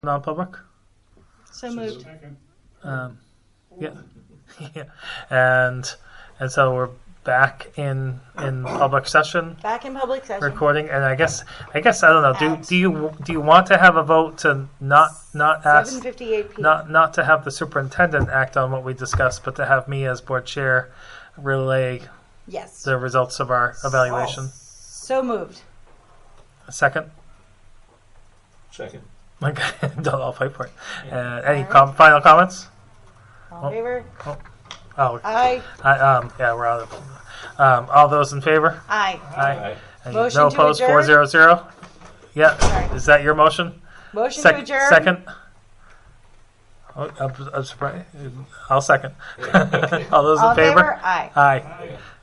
non-public? So moved. Yeah. Yeah. And so we're back in public session Back in public session. recording, and I guess I don't know. Do you want to have a vote to not ask 7:58 p.m. not to have the superintendent act on what we discussed, but to have me as board chair relay Yes. the results of our evaluation? So moved. A second. Second. Okay, I'll fight for it. Any All final comments? All in favor? Oh, Aye. yeah, we're out of. All those in favor? Aye. Aye. And Motion no to opposed. adjourn? 4-0-0. Yeah. Sorry. Is that your motion? Motion to adjourn. Second. Oh, I'm surprised. I'll second. All those All in favor? Aye. Aye.